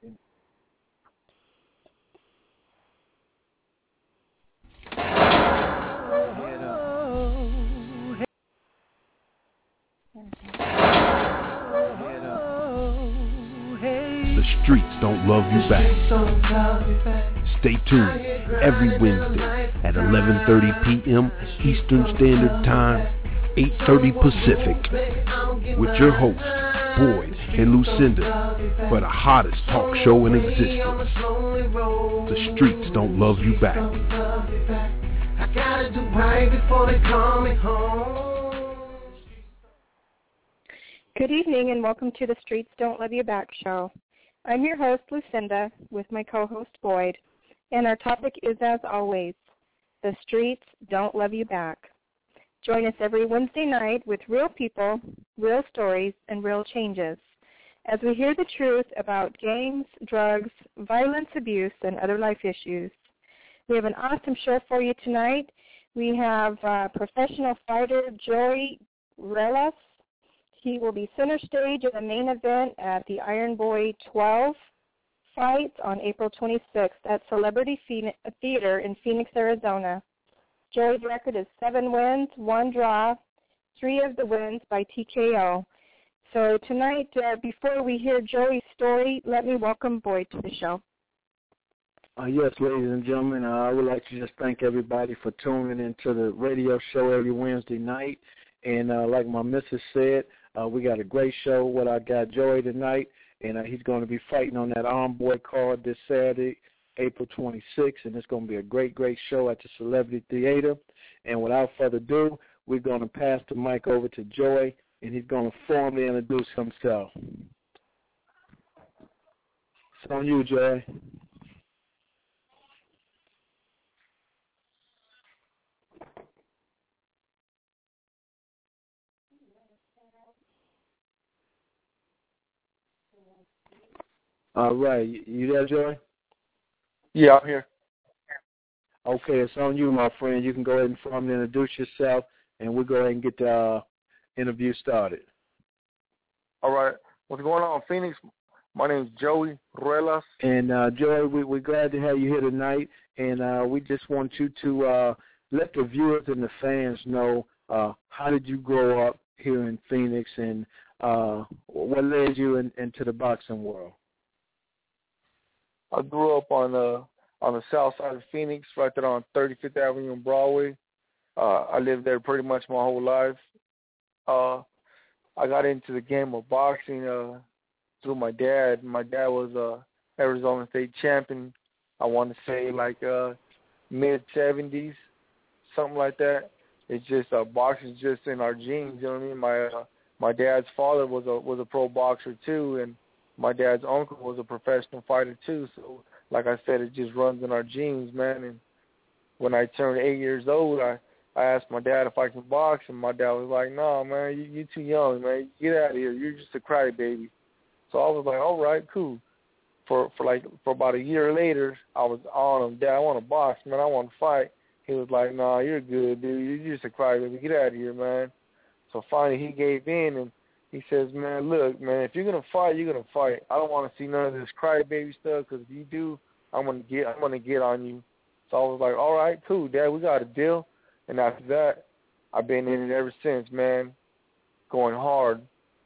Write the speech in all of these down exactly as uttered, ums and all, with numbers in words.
The streets don't love you back. Stay tuned every Wednesday at eleven thirty p.m. Eastern Standard Time, eight thirty Pacific, with your hosts, Boyd and Lucinda, for the hottest talk show in existence. The streets don't love you back. I gotta do right before they call me home. Good evening and welcome to the Streets Don't Love You Back show. I'm your host, Lucinda, with my co-host, Boyd, and our topic is, as always, the streets don't love you back. Join us every Wednesday night with real people, real stories, and real changes as we hear the truth about gangs, drugs, violence, abuse, and other life issues. We have an awesome show for you tonight. We have uh, professional fighter Joey Relas. He will be center stage at the main event at the Iron Boy twelve fight on April twenty-sixth at Celebrity Theater in Phoenix, Arizona. Joey's record is seven wins, one draw, three of the wins by T K O. So tonight, uh, before we hear Joey's story, let me welcome Boyd to the show. Uh, yes, ladies and gentlemen, uh, I would like to just thank everybody for tuning into the radio show every Wednesday night. And uh, like my missus said, uh, we got a great show. What I got Joey tonight, and uh, he's going to be fighting on that Iron Boy card this Saturday, April twenty-sixth, and it's going to be a great, great show at the Celebrity Theater. And without further ado, we're going to pass the mic over to Joey, and he's going to formally introduce himself. It's on you, Joey. All right. You there, Joey? Yeah, I'm here. Okay, it's on you, my friend. You can go ahead and formally introduce yourself, and we'll go ahead and get the uh, interview started. All right. What's going on, Phoenix? My name is Joey Ruelas. And, uh, Joey, we, we're glad to have you here tonight, and uh, we just want you to uh, let the viewers and the fans know uh, how did you grow up here in Phoenix, and uh, what led you in, into the boxing world? I grew up on the on the south side of Phoenix, right there on thirty-fifth Avenue and Broadway. Uh, I lived there pretty much my whole life. Uh, I got into the game of boxing uh, through my dad. My dad was a Arizona State champion. I want to say like uh, mid seventies, something like that. It's just uh, boxing's just in our genes. You know what I mean? My uh, my dad's father was a was a pro boxer too, and my dad's uncle was a professional fighter too, so like I said, it just runs in our genes, man. And when I turned eight years old, I, I asked my dad if I can box, and my dad was like, no, man, you, you're too young, man. Get out of here. You're just a crybaby. So I was like, all right, cool. For for like for about a year later, I was on him, Dad, I want to box, man. I want to fight. He was like, no, you're good, dude. You're just a crybaby. Get out of here, man. So finally he gave in, and he says, man, look, man, if you're going to fight, you're going to fight. I don't want to see none of this crybaby stuff, because if you do, I'm going to get I'm going to get on you. So I was like, all right, cool, Dad, we got a deal. And after that, I've been in it ever since, man, going hard.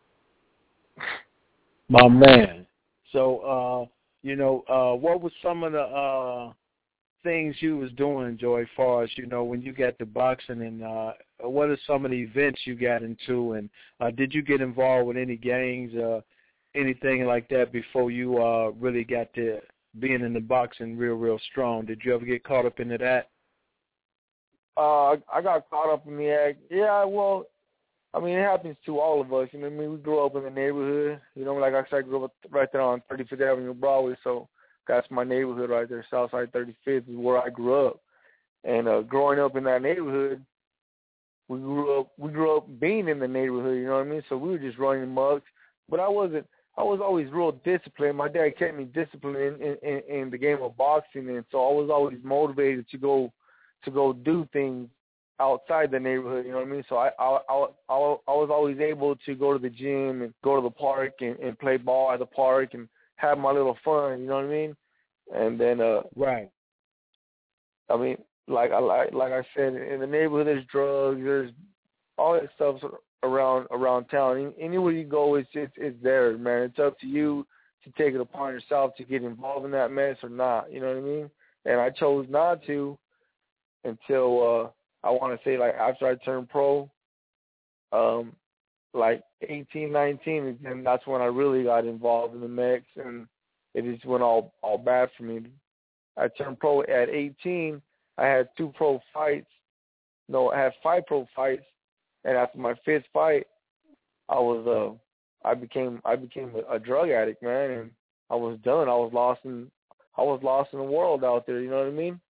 My man. So, uh, you know, uh, what was some of the uh, things you was doing, Joey, as far as, you know, when you got to boxing, and uh, what are some of the events you got into, and uh, did you get involved with any gangs, uh, anything like that before you uh, really got to being in the boxing real, real strong? Did you ever get caught up into that? Uh, I got caught up in the act. Yeah, well, I mean, it happens to all of us. You know what I mean? We grew up in the neighborhood. You know, like I said, I grew up right there on thirty-fifth Avenue Broadway, so that's my neighborhood right there. Southside thirty-fifth is where I grew up. And uh, growing up in that neighborhood, we grew up we grew up being in the neighborhood, you know what I mean? So we were just running mugs. But I wasn't I was always real disciplined. My dad kept me disciplined in, in, in the game of boxing, and so I was always motivated to go to go do things outside the neighborhood, you know what I mean? So I I I, I, I was always able to go to the gym and go to the park and, and play ball at the park and, have my little fun. You know what I mean? And then, uh, right. I mean, like I like like I said, in the neighborhood, there's drugs, there's all that stuff around around town. Anywhere you go, it's it's it's there, man. It's up to you to take it upon yourself to get involved in that mess or not. You know what I mean? And I chose not to until uh, I want to say like after I turned pro, um, like eighteen, nineteen, and that's when I really got involved in the mix, and it just went all all bad for me. I turned pro at eighteen. I had two pro fights. No, I had five pro fights, and after my fifth fight, I was uh, I became I became a, a drug addict, man, and I was done. I was lost in I was lost in the world out there. You know what I mean?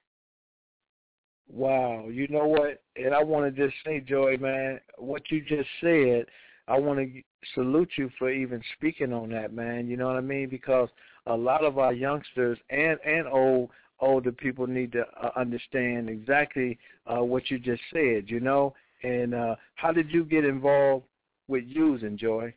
Wow, you know what? And I want to just say, Joey, man, what you just said, I want to salute you for even speaking on that, man. You know what I mean? Because a lot of our youngsters and and old older people need to uh, understand exactly uh, what you just said. You know, and uh, how did you get involved with using, Joey?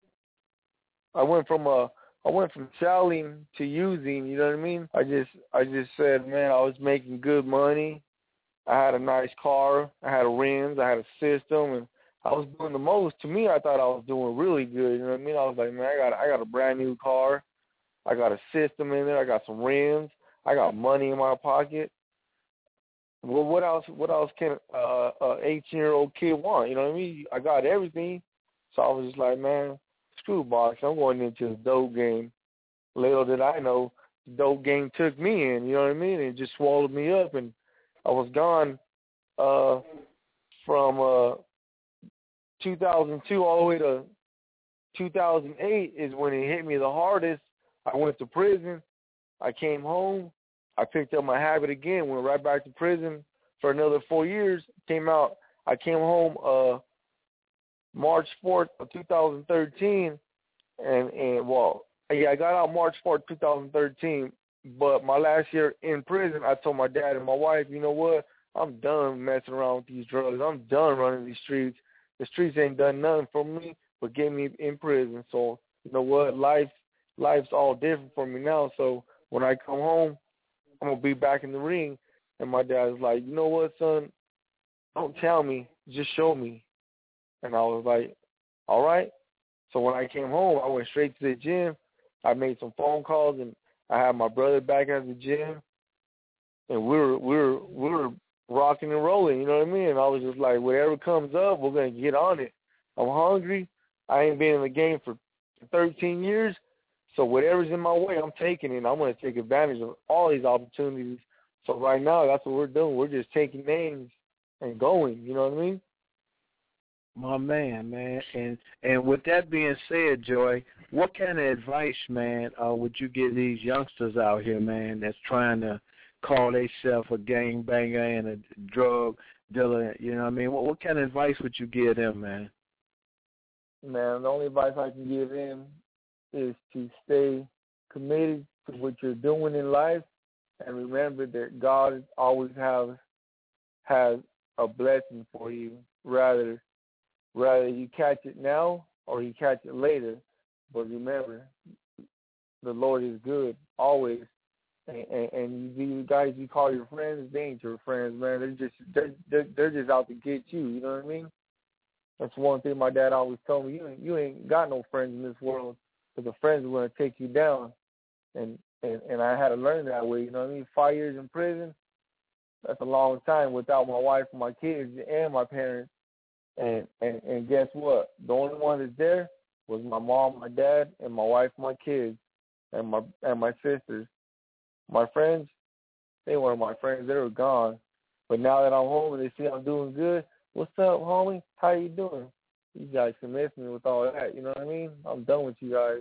I went from a I went from selling to using. You know what I mean? I just I just said, man, I was making good money. I had a nice car. I had rims. I had a system, and I was doing the most. To me, I thought I was doing really good. You know what I mean? I was like, man, I got I got a brand new car. I got a system in there. I got some rims. I got money in my pocket. Well, what else? What else can uh, a eighteen-year-old kid want? You know what I mean? I got everything. So I was just like, man, screw boxing. I'm going into the dope game. Little did I know, the dope game took me in. You know what I mean? It just swallowed me up, and I was gone uh, from uh, two thousand two all the way to two thousand eight is when it hit me the hardest. I went to prison. I came home. I picked up my habit again, went right back to prison for another four years. Came out. I came home uh, March fourth of two thousand thirteen, and, and, well, yeah, I got out March fourth, two thousand thirteen, but my last year in prison, I told my dad and my wife, you know what, I'm done messing around with these drugs. I'm done running these streets. The streets ain't done nothing for me but get me in prison. So, you know what, life, life's all different for me now. So when I come home, I'm going to be back in the ring. And my dad was like, you know what, son, don't tell me, just show me. And I was like, all right. So when I came home, I went straight to the gym. I made some phone calls, and I had my brother back at the gym, and we were we were we were rocking and rolling. You know what I mean? And I was just like, whatever comes up, we're gonna get on it. I'm hungry. I ain't been in the game for thirteen years, so whatever's in my way, I'm taking it. And I'm gonna take advantage of all these opportunities. So right now, that's what we're doing. We're just taking names and going. You know what I mean? My man, man. And and with that being said, Joy, what kind of advice, man, uh, would you give these youngsters out here, man, that's trying to call themselves a gangbanger and a drug dealer? You know what I mean? What, what kind of advice would you give them, man? Man, the only advice I can give them is to stay committed to what you're doing in life, and remember that God always has has a blessing for you, rather Rather you catch it now or you catch it later. But remember, the Lord is good always. And, and, and you guys you call your friends, they ain't your friends, man. They're just they're, they're, they're just out to get you. You know what I mean? That's one thing my dad always told me. You ain't, you ain't got no friends in this world, because the friends are going to take you down. And, and, and I had to learn that way. You know what I mean? Five years in prison, that's a long time without my wife and my kids and my parents. And, and and guess what? The only one that's there was my mom, my dad, and my wife, my kids, and my and my sisters. My friends, they weren't my friends. They were gone. But now that I'm home and they see I'm doing good, what's up, homie? How you doing? You guys can miss me with all that. You know what I mean? I'm done with you guys.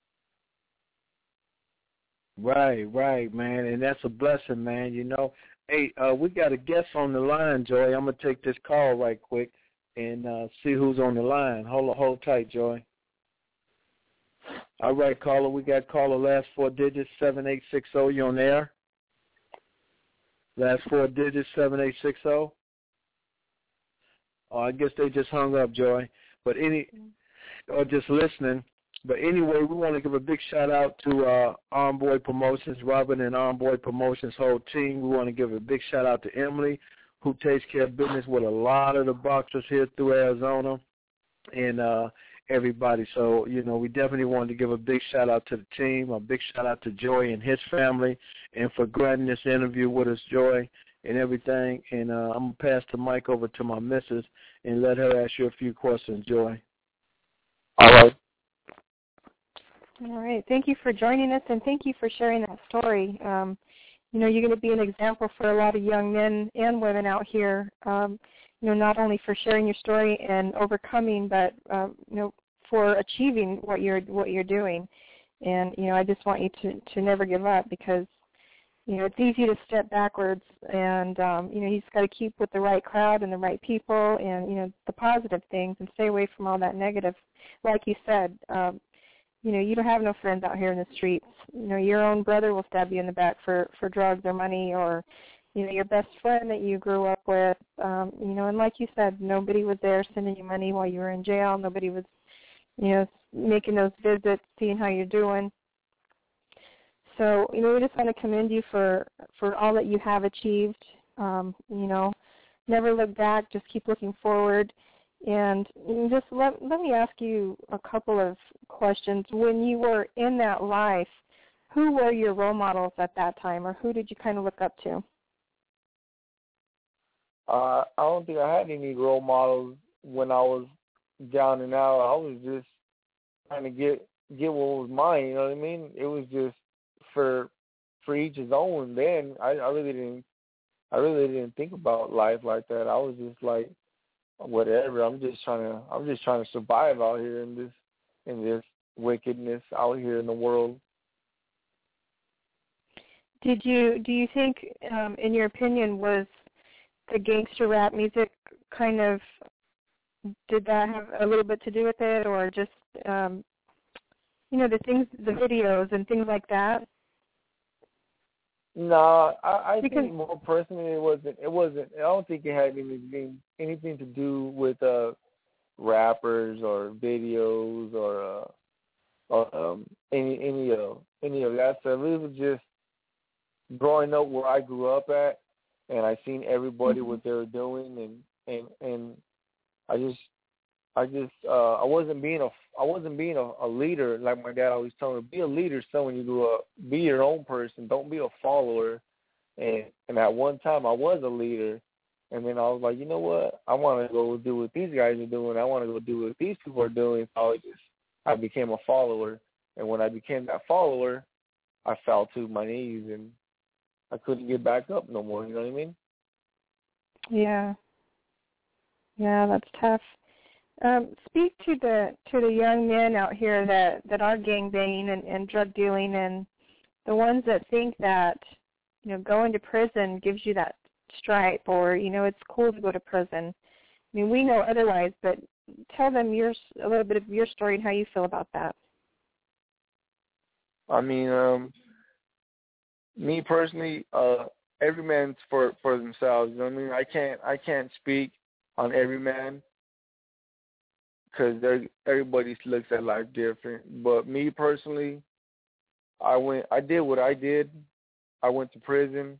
Right, right, man. And that's a blessing, man. You know, hey, uh, we got a guest on the line, Joy. I'm going to take this call right quick and uh, see who's on the line. Hold hold tight, Joy. All right, caller. We got caller last four digits, seven eight six zero. You on the air? Last four digits, seven eight six zero. Oh, I guess they just hung up, Joy. But any, or just listening, But anyway, we want to give a big shout out to uh, Armboy Promotions, Robin and Armboy Promotions whole team. We want to give a big shout out to Emily, who takes care of business with a lot of the boxers here through Arizona, and uh, everybody. So, you know, we definitely wanted to give a big shout out to the team, a big shout out to Joy and his family, and for granting this interview with us, Joy, and everything. And uh, I'm going to pass the mic over to my missus and let her ask you a few questions, Joy. All right. All right. Thank you for joining us, and thank you for sharing that story. Um, you know, you're going to be an example for a lot of young men and women out here, um, you know, not only for sharing your story and overcoming, but, uh, you know, for achieving what you're what you're doing. And, you know, I just want you to, to never give up because, you know, it's easy to step backwards and, um, you know, you just got to keep with the right crowd and the right people and, you know, the positive things and stay away from all that negative. Like you said, um, you know, you don't have no friends out here in the streets. You know, your own brother will stab you in the back for, for drugs or money or, you know, your best friend that you grew up with. Um, you know, and like you said, nobody was there sending you money while you were in jail. Nobody was, you know, making those visits, seeing how you're doing. So, you know, we just want to commend you for, for all that you have achieved. Um, you know, never look back, just keep looking forward. And just let, let me ask you a couple of questions. When you were in that life, who were your role models at that time, or who did you kind of look up to? Uh, I don't think I had any role models when I was down and out. I was just trying to get get what was mine. You know what I mean? It was just for for each his own. Then I, I really didn't I really didn't think about life like that. I was just like, whatever. I'm just trying to. I'm just trying to survive out here in this, in this wickedness out here in the world. Did you? Do you think, um, in your opinion, was the gangster rap music kind of? Did that have a little bit to do with it, or just, um, you know, the things, the videos and things like that? No, I, I because, think more personally, it wasn't. It wasn't. I don't think it had anything anything to do with uh, rappers or videos or, uh, or um, any any uh, any of that stuff. It was just growing up where I grew up at, and I seen everybody mm-hmm. what they were doing, and and and I just I just uh, I wasn't being a I wasn't being a, a leader like my dad always told me. Be a leader, son, when you grew up. Be your own person. Don't be a follower. And and at one time I was a leader, and then I was like, you know what? I want to go do what these guys are doing. I want to go do what these people are doing. So I just I became a follower, and when I became that follower, I fell to my knees and I couldn't get back up no more. You know what I mean? Yeah. Yeah, that's tough. Um, speak to the to the young men out here that, that are gangbanging and, and drug dealing, and the ones that think that, you know, going to prison gives you that stripe, or, you know, it's cool to go to prison. I mean, we know otherwise, but tell them your a little bit of your story and how you feel about that. I mean, um, me personally, uh, every man's for, for themselves. You know what I mean? I can't I can't speak on every man, because everybody looks at life different. But me personally, I went, I did what I did. I went to prison,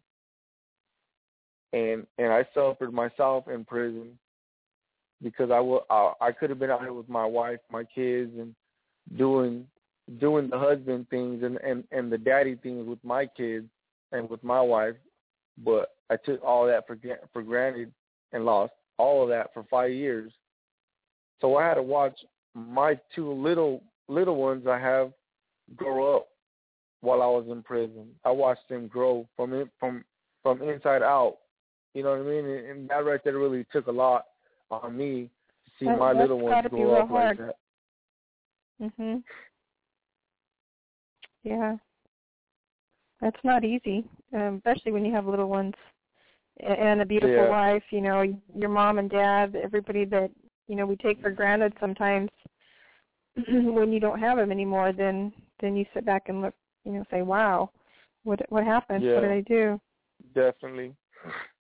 and and I suffered myself in prison because I will, I, I could have been out here with my wife, my kids, and doing doing the husband things and, and, and the daddy things with my kids and with my wife. But I took all that for for granted and lost all of that for five years. So I had to watch my two little little ones I have grow up while I was in prison. I watched them grow from in, from from inside out. You know what I mean? And, and that right there really took a lot on me to see that, my little ones grow up hard. like that. Mhm. Yeah. That's not easy, um, especially when you have little ones and a beautiful yeah. wife. You know, your mom and dad, everybody that, you know, we take for granted sometimes. When you don't have them anymore, then then you sit back and look, you know, say, wow, what what happened? Yeah, what did I do? Definitely.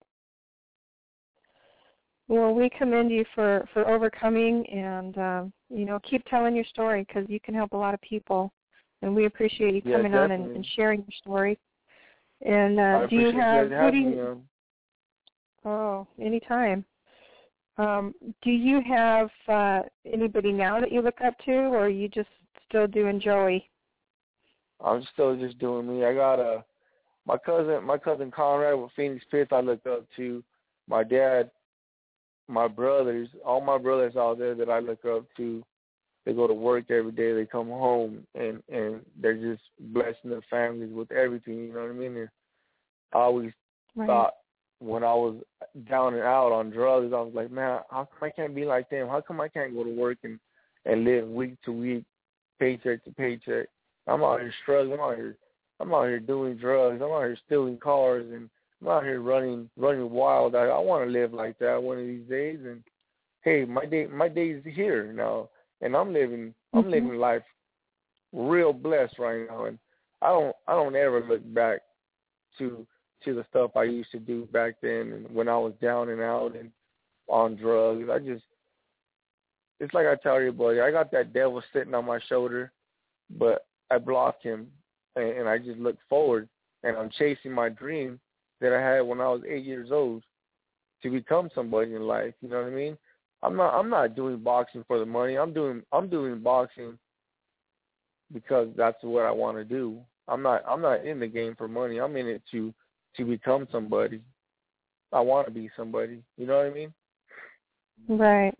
Well, we commend you for, for overcoming, and, um, you know, keep telling your story because you can help a lot of people, and we appreciate you yeah, coming definitely. on and, and sharing your story. And uh, I do you have? you Who do me you? on. Oh, anytime. Um, do you have uh, anybody now that you look up to, or are you just still doing Joey? I'm still just doing me. I got a my cousin, my cousin Conrad with Phoenix Pits. I look up to. My dad, my brothers, all my brothers out there that I look up to. They go to work every day. They come home and and they're just blessing their families with everything. You know what I mean? And I always Right. thought when I was down and out on drugs, I was like, man, how come I can't be like them? How come I can't go to work and, and live week to week, paycheck to paycheck? I'm out here struggling. I'm out here, I'm out here doing drugs. I'm out here stealing cars, and I'm out here running, running wild. I, I want to live like that one of these days. And hey, my day, my day is here now, and I'm living, I'm mm-hmm. living life real blessed right now. And I don't, I don't ever look back to. to the stuff I used to do back then and when I was down and out and on drugs. I just, it's like I tell everybody, I got that devil sitting on my shoulder, but I block him and, and I just look forward and I'm chasing my dream that I had when I was eight years old to become somebody in life. You know what I mean? I'm not, I'm not doing boxing for the money. I'm doing, I'm doing boxing because that's what I want to do. I'm not, I'm not in the game for money. I'm in it to, to become somebody. I want to be somebody. You know what I mean? Right.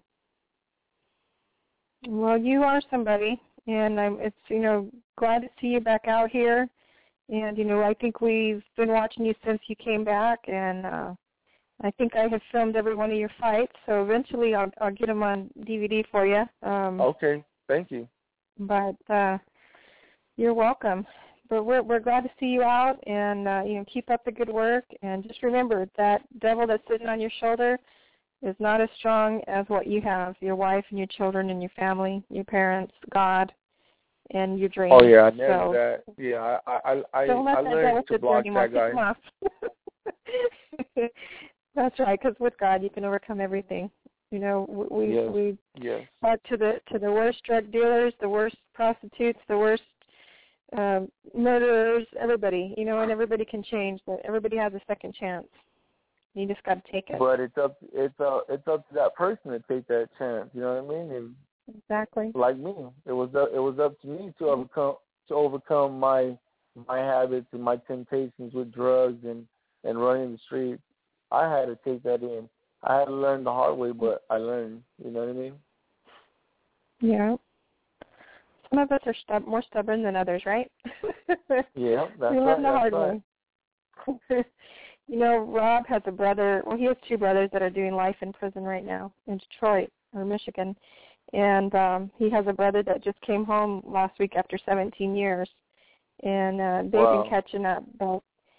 Well, you are somebody, and I'm, it's, you know, glad to see you back out here. And, you know, I think we've been watching you since you came back, and uh, I think I have filmed every one of your fights, so eventually I'll, I'll get them on D V D for you. Um, okay. Thank you. But uh, you're welcome. But we're we're glad to see you out, and uh, you know, keep up the good work. And just remember that devil that's sitting on your shoulder is not as strong as what you have: your wife and your children and your family, your parents, God, and your dreams. Oh yeah, I know so, that. Yeah, I I I, don't let I that learned devil to sit block there that anymore. guy. That's right, because with God you can overcome everything. You know, we yes. we yes. talk to the to the worst drug dealers, the worst prostitutes, the worst Um, murderers, everybody, you know, and everybody can change, but everybody has a second chance. You just got to take it. But it's up, it's uh, it's up to that person to take that chance. You know what I mean? And exactly. like me, it was up, it was up to me to overcome to overcome my my habits and my temptations with drugs and and running the streets. I had to take that in. I had to learn the hard way, but I learned. You know what I mean? Yeah. Some of us are stub- more stubborn than others, right? Yeah, that's we right. learn the that's hard right. way. You know, Rob has a brother. Well, he has two brothers that are doing life in prison right now in Detroit or Michigan, and um, he has a brother that just came home last week after seventeen years, and uh, they've Wow. been catching up. But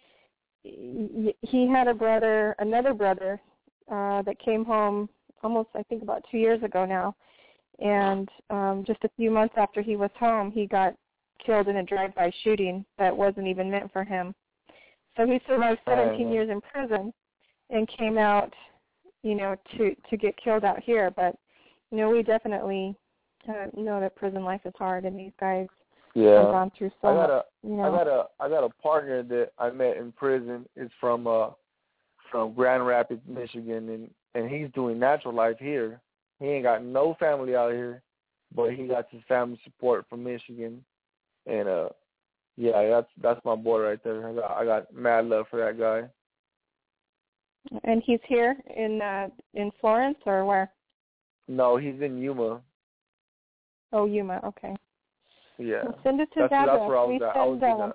he had a brother, another brother, uh, that came home almost, I think, about two years ago now. And um, just a few months after he was home, he got killed in a drive-by shooting that wasn't even meant for him. So he survived seventeen years in prison and came out, you know, to, to get killed out here. But, you know, we definitely uh, know that prison life is hard, and these guys yeah. have gone through so I got a, much. You know. I got a, I got a partner that I met in prison. It's from, uh, from Grand Rapids, Michigan, and, and he's doing natural life here. He ain't got no family out here, but he got his family support from Michigan, and uh, yeah, that's that's my boy right there. I got, I got mad love for that guy. And he's here in uh, in Florence or where? No, he's in Yuma. Oh, Yuma. Okay. Yeah. Well, send it to that's, Dad. that's where I was we at. I was send, in, uh,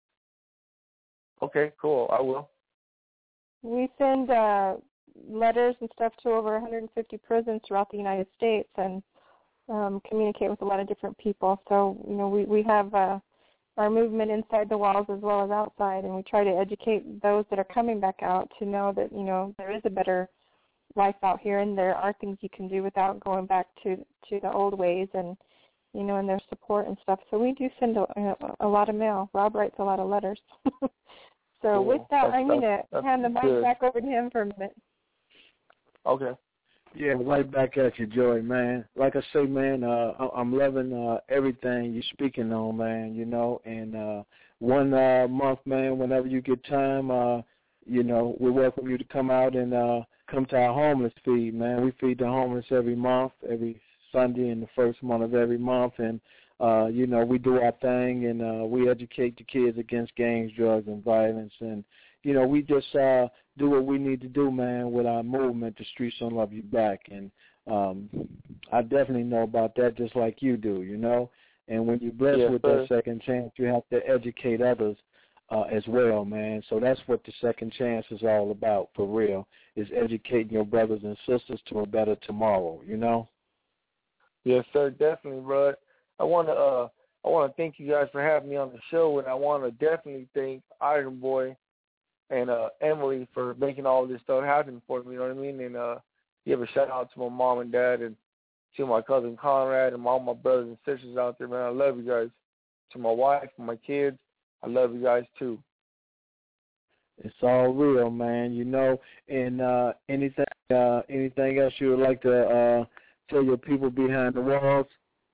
okay, cool. I will. We send uh, letters and stuff to over one hundred fifty prisons throughout the United States, and um, communicate with a lot of different people. So, you know, we, we have uh, our movement inside the walls as well as outside, and we try to educate those that are coming back out to know that, you know, there is a better life out here, and there are things you can do without going back to, to the old ways, and, you know, and their support and stuff. So we do send a, a lot of mail. Rob writes a lot of letters. So cool. with that, that's, I'm going to that's hand the mic good. back over to him for a minute. Okay. Yeah, right back at you, Joey, man. Like I say, man, uh, I'm loving uh, everything you're speaking on, man, you know, and uh, one uh, month, man, whenever you get time, uh, you know, we welcome you to come out and uh, come to our homeless feed, man. We feed the homeless every month, every Sunday in the first month of every month, and, uh, you know, we do our thing, and uh, we educate the kids against gangs, drugs, and violence, and, you know, we just uh, do what we need to do, man, with our movement, The Streets Don't Love You Back, and um, I definitely know about that just like you do, you know, and when you're blessed yes, with sir. that second chance, you have to educate others uh, as well, man, so that's what the second chance is all about, for real, is educating your brothers and sisters to a better tomorrow, you know? Yes, sir, definitely, bro. I want to uh, I want to thank you guys for having me on the show, and I want to definitely thank Iron Boy and uh, Emily for making all of this stuff happen for me, you know what I mean? And uh, give a shout-out to my mom and dad and to my cousin Conrad and all my brothers and sisters out there, man. I love you guys. To my wife and my kids, I love you guys, too. It's all real, man, you know. And uh, anything uh, anything else you would like to uh, tell your people behind the walls?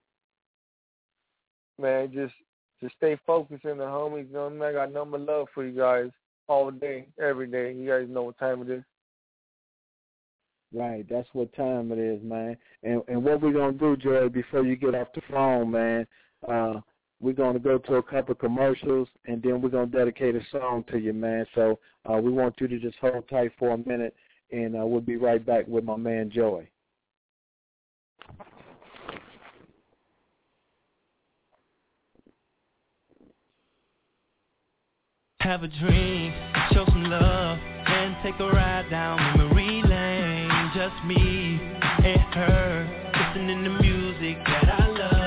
Man, just just stay focused in the homies. You know what I mean? I got nothing but love for you guys all day, every day. You guys know what time it is. Right, that's what time it is, man. And and what we're going to do, Joey, before you get off the phone, man, uh, we're going to go to a couple of commercials, and then we're going to dedicate a song to you, man. So uh, we want you to just hold tight for a minute, and uh, we'll be right back with my man, Joey. Have a dream, show some love, and take a ride down memory lane. Just me and her, listening to music that I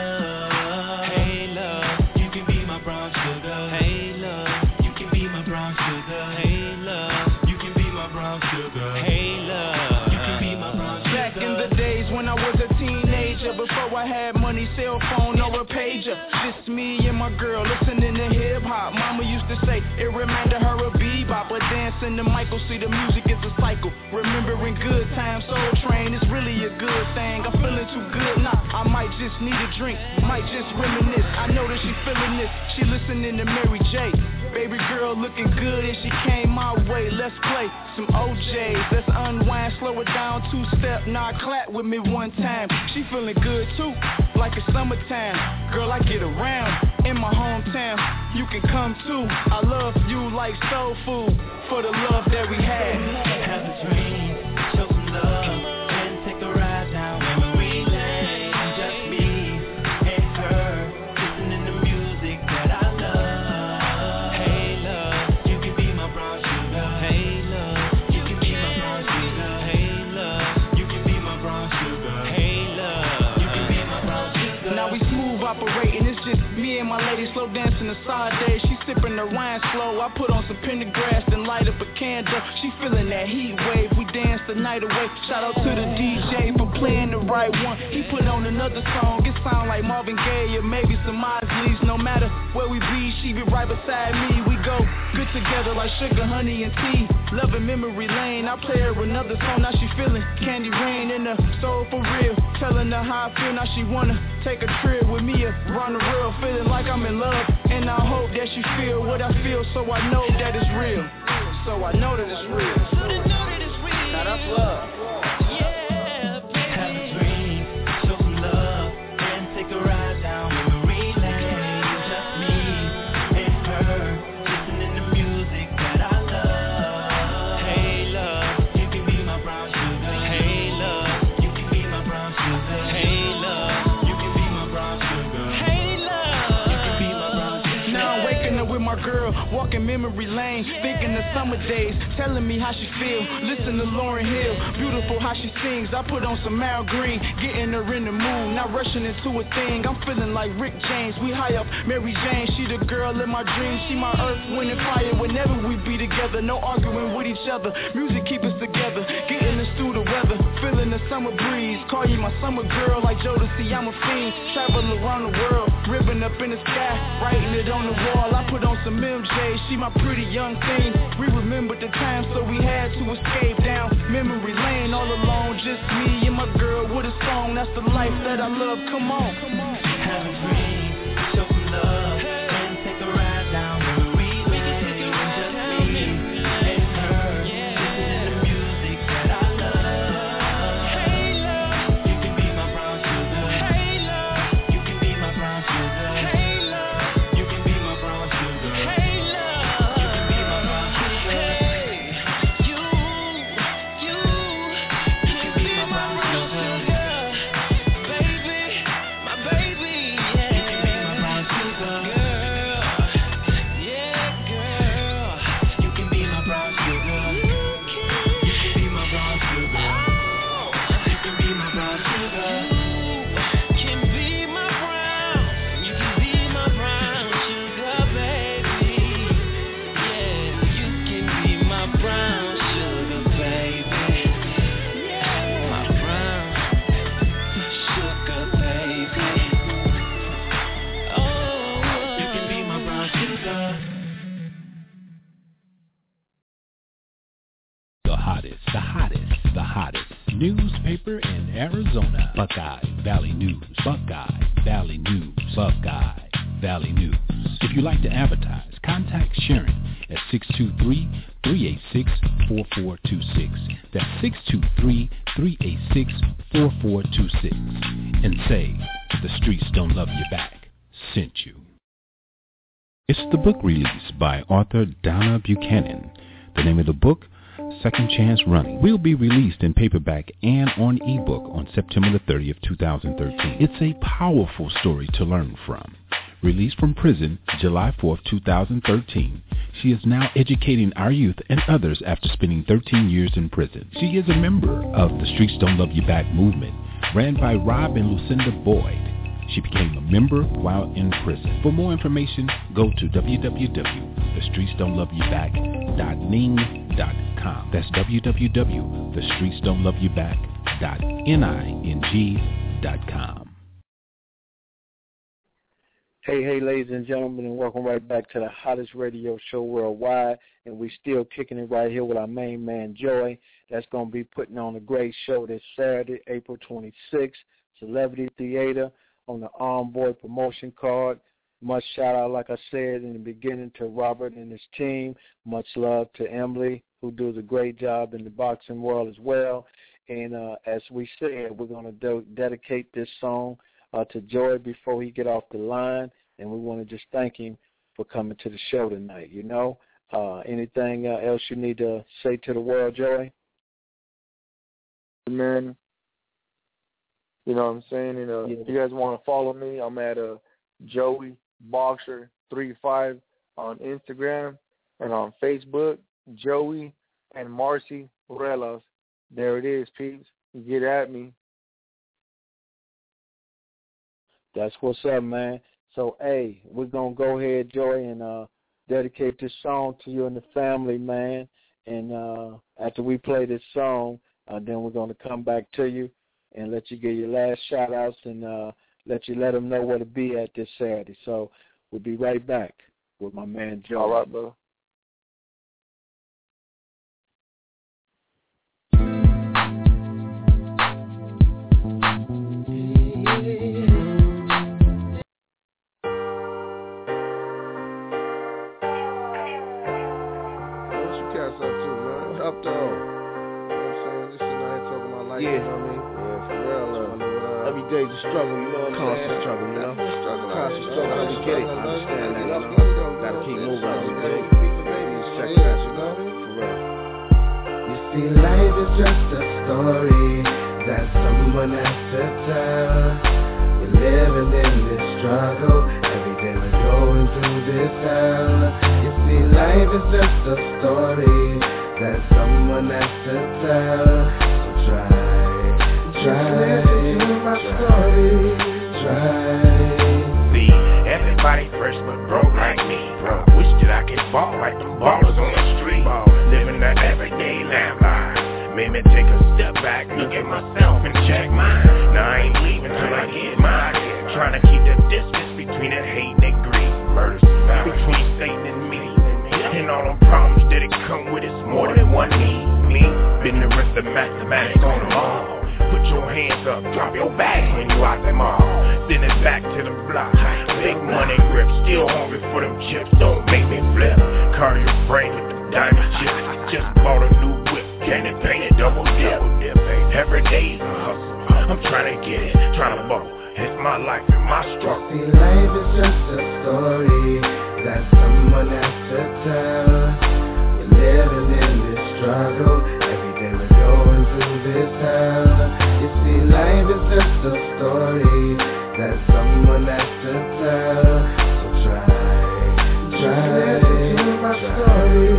love. Hey love, you can be my brown sugar. Hey love, you can be my brown sugar. Hey love, you can be my brown sugar. Hey love, you can be my brown sugar. Back in the days when I was a teenager, before I had money, cell phone, or a pager, just me and my girl listening to hip hop. Mama used to say it reminded her of bebop, but dancing to Michael, see the music is a cycle. Remembering good times, Soul Train is really a good thing. I'm feeling too good, nah, I might just need a drink, might just reminisce. I know that she feeling this, she listening to Mary J. Baby girl looking good and she came my way. Let's play some O J's, let's unwind, slow it down, two step, now clap with me one time. She feeling good too, like it's summertime. Girl, I get around in my hometown, you can come too. I love you like soul food for the love that we had. Have a dream, show some love, and take a ride down memory lane. Just me and her, listening to music that I love. Hey love, you can be my brown sugar. Hey love, you can be my brown sugar. Hey love, you can be my brown sugar. Hey love, you can be my brown sugar. Now we smooth operating, it's just me and my lady slow dancing the side day. She sipping her wine slow, I put on some Pendergrass and light up a candle. She feeling that heat wave, we dance the night away. Shout out to the D J for playing the right one. He put on another song, it sound like Marvin Gaye or maybe some Isleys. No matter where we be, she be right beside me. We go good together like sugar, honey, and tea. Loving memory lane, I play her another song. Now she feeling Candy Rain in the soul for real. Telling her how I feel, now she wanna take a trip with me around the world. Feeling like I'm in love, and I hope that she feel what I feel, so I know that it's real. So I know that it's real. Now that's love. Yeah, baby. Have a dream, show some love, and take a ride down memory lane. Just me and her, listening to music that I love. Hey love, you can be my brown sugar. Hey love, you can be my brown sugar. Hey love, you can be my brown sugar. Hey love, you can be my brown sugar. Now I'm waking up with my girl, walking memory lane, thinking of summer days, telling me how she feel. Listen to Lauryn Hill, beautiful how she sings. I put on some Al Green, getting her in the mood, not rushing into a thing. I'm feeling like Rick James, we high up Mary Jane. She the girl in my dreams, she my earth, wind and fire. Whenever we be together, no arguing with each other. Music keep us together, getting us through the weather, feeling the summer breeze. Call you my summer girl, like Jodeci, I'm a fiend. Travel around the world, ribbon up in the sky, writing it on the wall. I put on some M J, she my pretty young thing. We remembered the time, so we had to escape down memory lane. All alone, just me and my girl with a song. That's the life that I love. Come on, come on. Have a dream, show some love, and take a ride down memory lane. Just me and her, listening to music that I love. Hey love, you can be my brown sugar. Hey love, you can be my brown sugar. Hey love, you can be my brown sugar. Hey love, you can be my brown sugar. Hey, you, you, you can be my brown sugar. Baby, my baby, yeah. You can be my brown sugar. Girl, yeah, girl. You can be my brown sugar. You can be my brown sugar. You can be my brown sugar. You can be my brown. You can be my brown sugar, baby. Yeah, you can be my brown sugar, baby. My brown sugar, baby. Oh, you can be my brown sugar. The hottest, the hottest, the hottest newspaper in Arizona. Buckeye Valley News. Buckeye Valley News. Buckeye Valley News. If you'd like to advertise, contact Sharon at six two three, three eight six, four four two six. That's six two three, three eight six, four four two six. And say, The Streets Don't Love You Back sent you. It's the book release by author Donna Buchanan. The name of the book, Second Chance Running, will be released in paperback and on ebook on September the thirtieth, two thousand thirteen. It's a powerful story to learn from. Released from prison July fourth, two thousand thirteen, she is now educating our youth and others after spending thirteen years in prison. She is a member of the Streets Don't Love You Back movement, ran by Rob and Lucinda Boyd. She became a member while in prison. For more information, go to w w w dot the streets don't love you back dot ning dot com. That's w w w dot the streets don't love you back dot ning dot com. Hey, hey, ladies and gentlemen, and welcome right back to the hottest radio show worldwide. And we still kicking it right here with our main man, Joy. That's going to be putting on a great show this Saturday, April twenty-sixth, Celebrity Theater on the Arm Boy promotion card. Much shout out, like I said in the beginning, to Robert and his team. Much love to Emily, who does a great job in the boxing world as well. And uh, as we said, we're going to de- dedicate this song uh, to Joy before he get off the line. And we want to just thank him for coming to the show tonight, you know. Uh, anything uh, else you need to say to the world, Joy? Man, you know what I'm saying? And, uh, Yeah. if you guys want to follow me, I'm at uh, Joey Boxer thirty-five on Instagram and on Facebook, Joey and Marcy Morelos. There it is, peeps. Get at me. That's what's up, man. So, hey, we're going to go ahead, Joy, and uh, dedicate this song to you and the family, man. And uh, after we play this song, uh, then we're going to come back to you and let you get your last shout-outs and uh, let you let them know where to be at this Saturday. So we'll be right back with my man, Joe. All right, bro. What you cats up to, man? What up, though? You know what I'm saying? Just sitting out here talking about life, Yeah. you know what I mean? Yeah, for real. Uh, uh, Every day's a struggle, you know what I'm saying? constant struggle, you know? Struggle, Constant you know? struggle, we get it. I understand that, you know? Gotta keep moving every day. These check that, you know? For real. You see, life is just a story that someone has to tell. We're living in this struggle. Every day we're going through this hell. You see, life is just a story that someone has to tell. So try, try, listen to my story. Try. See, everybody fresh but broke like me. Bro, wish that I could ball like them ballers on the street. Ball, living that everyday lamb life. Made me take a step back, look at myself and check mine. Now I ain't leaving till I get mine. Trying to keep the distance between that hate and greed. Murder between Satan and me. And all them problems that it come with, it's more than one need. Me, been the rest of mathematics on them all. Put your hands up, drop your bags when you out the mall. Send it back to the block. Big money grip, still hungry for them chips. Don't make me flip. Cardi brain with the diamond chips. Just bought a new whip, candy painted double dip. Every day's a hustle. I'm trying to get it, trying to bubble. It's my life and my struggle. See, life is just a story that someone has to tell. We're living in this struggle. Every day we're going through this hell. You see, life is just a story that someone has to tell. So try, try, try, my story,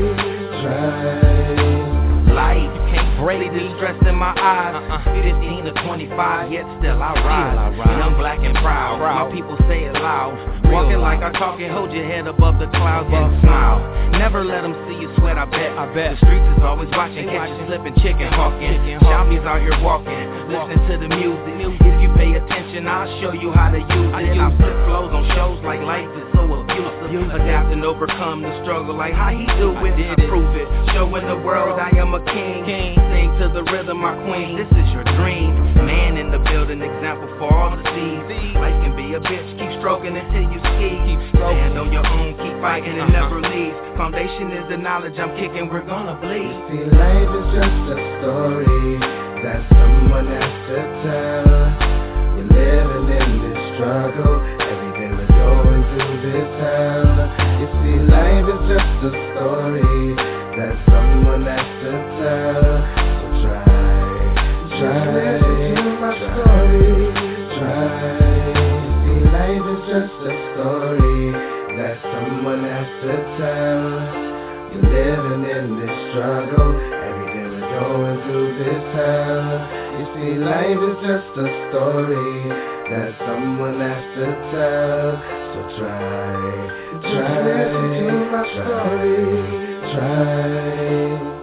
try. Life can't break the stress in my eyes. Uh-uh. fifteen to twenty-five, yet still I rise. Young, black, and proud. My people say it loud. Walking like I talk and hold your head above the clouds and smile. Never let them see you sweat, I bet. I bet. The streets is always watching, catch you slipping, chicken hawking. Shawty's out here walking, listening to the music. If you pay attention, I'll show you how to use it. I flip flows on shows like life is so abusive. Adapt and overcome the struggle like how he do it. I prove it, showing the world I am a king. Sing to the rhythm, my queen, this is your dream. Man in the building, example for all to see. Life can be a bitch, keep stroking until you ski. Stand on your own, keep fighting and never leave. Foundation is the knowledge I'm kicking, we're gonna bleed. See, life is just a story that someone has to tell. We're living in this struggle. Every day we're going through this hell. You see, life is just a story that someone has to tell. So try, try, my story, try. See, life is just a story that someone has to tell. You're living in this struggle. Every day we're going through this hell. You see, life is just a story that someone has to tell. So try, try, my story, try.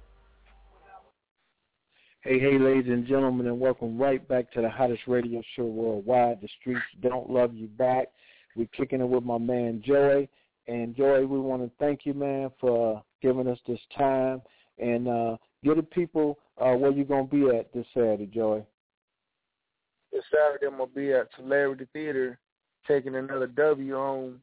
Hey, hey, ladies and gentlemen, and welcome right back to the hottest radio show worldwide. The streets don't love you back. We're kicking it with my man, Joey. And, Joey, we want to thank you, man, for giving us this time. And uh, give the people uh, where you're going to be at this Saturday, Joey. This Saturday, I'm going to be at Celerity Theater, taking another W home.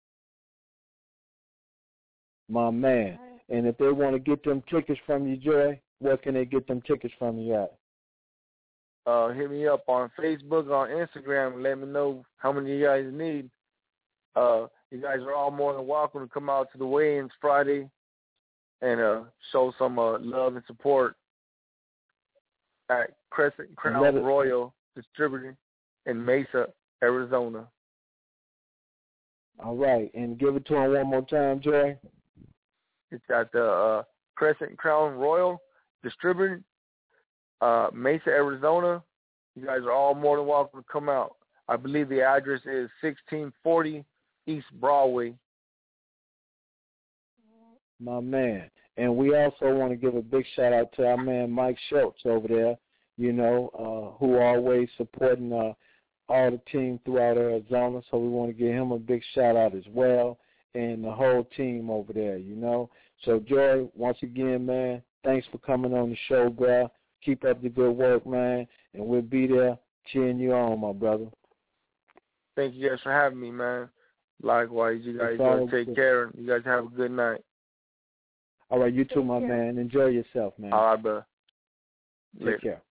My man. And if they want to get them tickets from you, Joey, where can they get them tickets from you at? Uh, hit me up on Facebook, on Instagram, and let me know how many you guys need. Uh, you guys are all more than welcome to come out to the weigh-ins Friday and uh, show some uh, love and support at Crescent Crown Royal Distributing in Mesa, Arizona. All right, and give it to them one more time, Joey. It's at the uh, Crescent Crown Royal Distributing, uh, Mesa, Arizona. You guys are all more than welcome to come out. I believe the address is sixteen forty East Broadway. My man. And we also want to give a big shout-out to our man Mike Schultz over there, you know, uh, who always supporting uh, all the team throughout Arizona. So we want to give him a big shout-out as well, and the whole team over there, you know. So, Joy, once again, man, thanks for coming on the show, bro. Keep up the good work, man, and we'll be there cheering you on, my brother. Thank you guys for having me, man. Likewise, you guys uh, take care, and you guys have a good night. All right, you too, my man. Enjoy yourself, man. All right, bro. Take Later. care.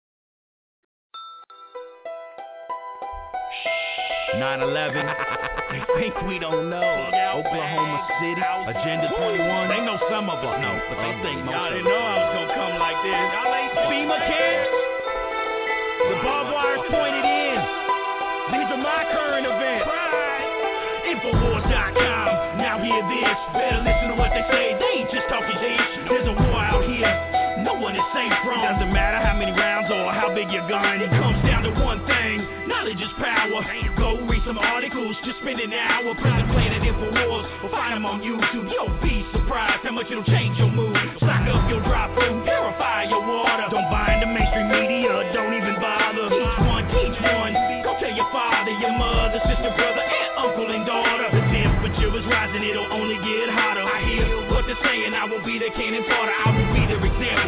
nine eleven, they think we don't know. Oklahoma City, Agenda twenty-one. They know some of us know, but they think most of us. Y'all didn't know I was going to come like this. Y'all ain't FEMA camps. The barbed wire's pointed in. These are my current events. Infowars dot com, now hear this. Better listen to what they say. They ain't just talking ish. There's a war out here. No one is safe from. Doesn't matter how many rounds or how big your gun. It comes down to one thing. Knowledge is power. Go read some articles. Just spend an hour. Present Planet Infowars. Or find them on YouTube. You'll be surprised how much it'll change your mood. Stock up your dry food. Purify your water. Don't buy into mainstream media. Don't even bother. Each one, teach one. Go tell your father, your mother, sister, brother, and uncle and daughter. The temperature is rising. It'll only get hotter. I hear what they're saying. I will be their cannon fodder. I will be their example.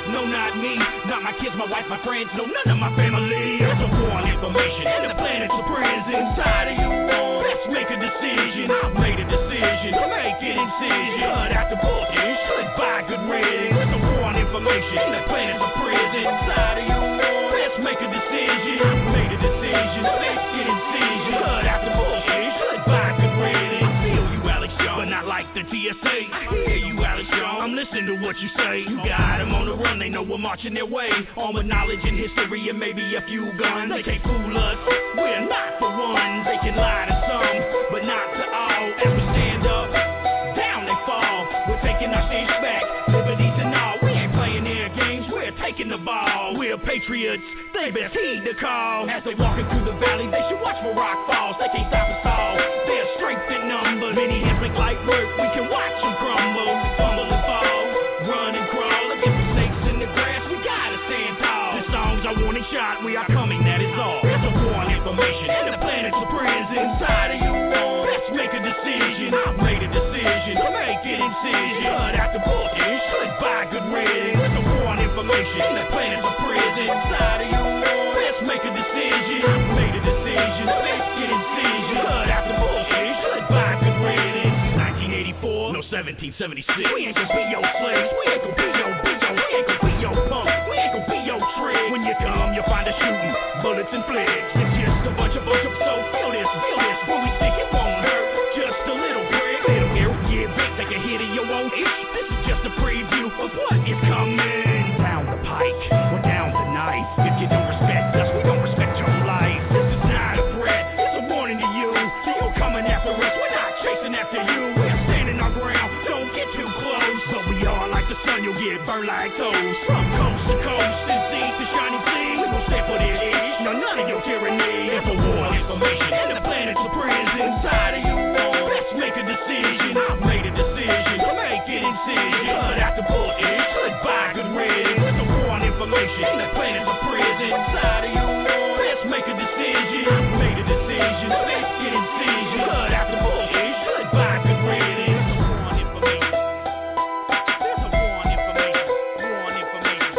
No, not me, not my kids, my wife, my friends, no, none of my family. There's a war on information, and the planet's a prison. Inside of you, let's make a decision. I've made a decision, make an incision. Cut out the bullshit, goodbye, good riddance. There's a war on information, and the planet's a prison. Inside of you, let's make a decision. I've made a decision, make an incision. Cut out the bullshit, goodbye, good riddance. I feel you, Alex Young, but not like the T S A. I hear you, Alex Young, I'm listening to what you say. You got them on the run, they know we're marching their way. Armed with knowledge and history and maybe a few guns. They can't fool us, we're not the ones. They can lie to some, but not to all. As we stand up, down they fall. We're taking our stage back, liberties and all. We ain't playing their games, we're taking the ball. We're patriots, they best heed the call. As they walking through the valley, they should watch for rock falls. They can't stop us all, their strength in numbers. Many hands make light work, we can watch them crumble. Fumble and fall, run and crawl. Against the snakes in the grass, we gotta stand tall. The songs are warning shot, we are coming, that is all. There's a war on information, and the planet's a prison. Inside of you, let's make a decision. I've made a decision, make an incision. Cut out the bullshit, goodbye, good riddance. There's a war on information, and the planet's a prison. Inside of you, let's make a decision. I've made a decision, make an incision. Cut out the bullshit, goodbye, good riddance. nineteen eighty-four, no seventeen seventy-six. We ain't gonna be your slaves, we ain't gonna be your bitch, we ain't gonna be your punk, we ain't gonna be your trick. When you come, you'll find us shooting bullets and flicks. It's just a bunch of bunch of so feel this, feel this. When we stick, it won't hurt, just a little prick. Little air, give it, take a hit of your own itch. This is just a preview of what is coming down the pike or down the knife. If you don't respect us, we don't respect your life. This is not a threat, it's a warning to you. So you coming after us, we're not chasing after you. We're standing our ground, don't get too close. But we are like the sun, you'll get burned like toast. From coast to coast, and sea to shining sea, we won't stand for this ish, no, none of your tyranny. It's a war on information, and the planet's a prison. Inside of you, let's make a decision. I've made a decision, make an incision. Cut out the bullshit, goodbye, good riddance. It's a war on information, and the planet's a prison. Inside of you, let's make a decision. I've made a decision, make an incision. Cut out the bullshit, goodbye, good riddance. It's a war on information. There's a war on information, war on information.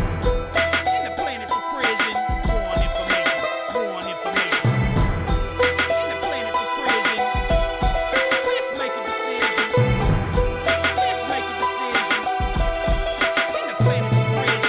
And the planet's a prison. War on information, war on information. And the planet's a prison. Let's make a decision. Let's make a decision. And the planet's a prison.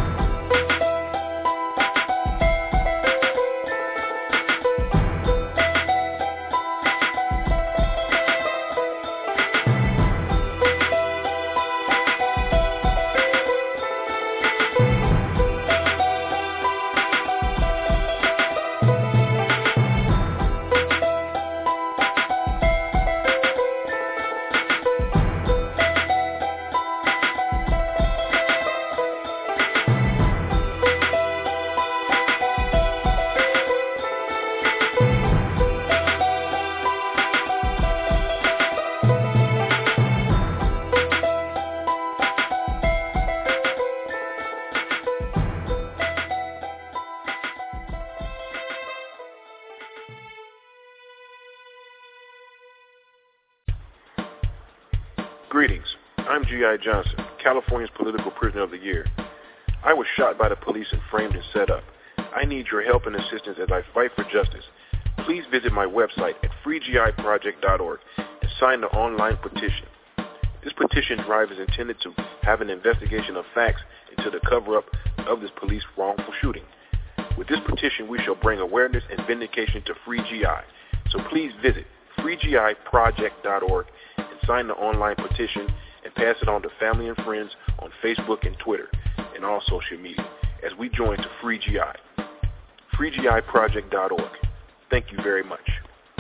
Greetings. I'm G I Johnson, California's political prisoner of the year. I was shot by the police and framed and set up. I need your help and assistance as I fight for justice. Please visit my website at free G I project dot org and sign the online petition. This petition drive is intended to have an investigation of facts into the cover-up of this police wrongful shooting. With this petition, we shall bring awareness and vindication to Free G I. So please visit free G I project dot org and sign the online petition and pass it on to family and friends on Facebook and Twitter and all social media as we join to Free G I. free G I project dot org. Thank you very much.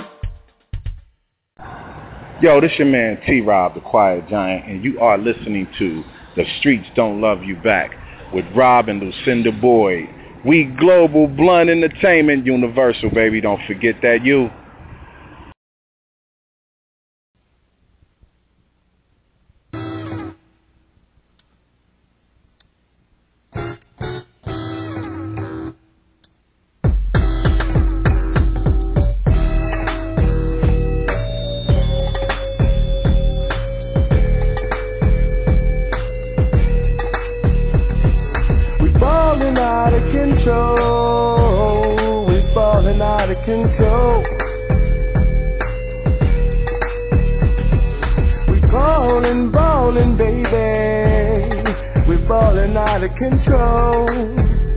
Yo, this your man T-Rob, the Quiet Giant, and you are listening to The Streets Don't Love You Back with Rob and Lucinda Boyd. We global blunt entertainment universal, baby. Don't forget that you. out of control. We ballin', ballin', baby. We ballin' out of control.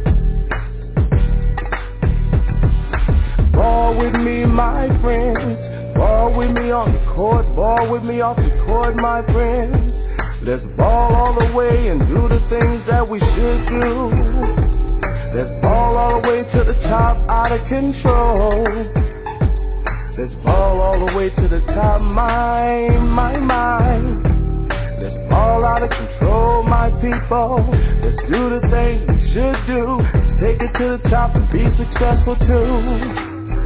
Ball with me, my friends. Ball with me on the court. Ball with me off the court, my friends. Let's ball all the way and do the things that we should do. Let's ball all the way to the top, out of control. Let's ball all the way to the top, my, my, my. Let's ball out of control, my people. Let's do the things we should do. Take it to the top and be successful too.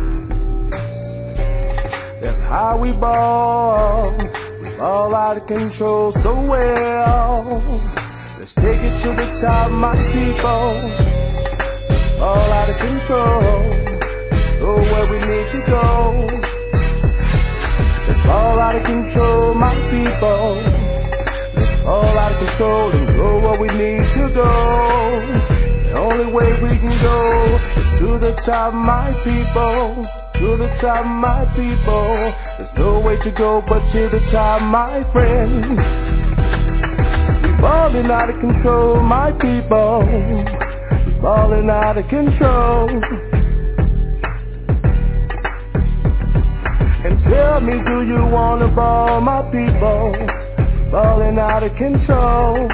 That's how we ball. We ball out of control so well. Let's take it to the top, my people. All out of control, go where we need to go. It's all out of control, my people. It's all out of control and go where we need to go. The only way we can go is to the top, my people. To the top, my people. There's no way to go but to the top, my friends. We ballin' out of control, my people. Ballin' out of control. And tell me, do you wanna ball, my people? Ballin' out of control.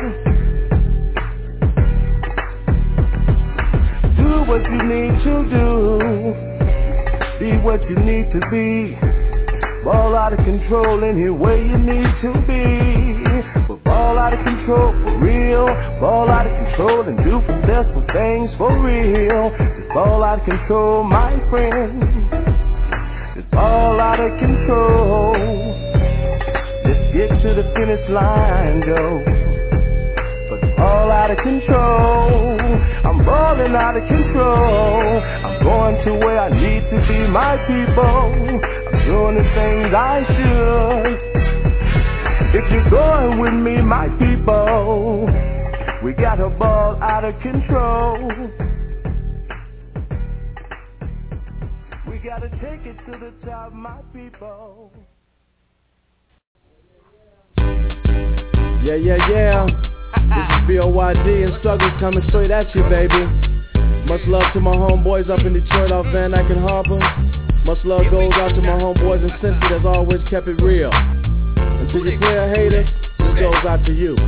Do what you need to do. Be what you need to be. Ball out of control any way you need to be. But ball out of control for real. Ball out of control and do successful things for real. It's all out of control, my friends. It's all out of control. Let's get to the finish line, though. But it's all out of control. I'm balling out of control. I'm going to where I need to be, my people. I'm doing the things I should. If you're going with me, my people, we got a ball out of control. We gotta take it to the top, my people. Yeah, yeah, yeah. This is B O Y D and Struggles coming straight at you, baby. Much love to my homeboys up in Detroit off Van Dyke and Harbor. Much love goes out to my homeboys in Cincy that's always kept it real. And to your player hater, this goes out to you.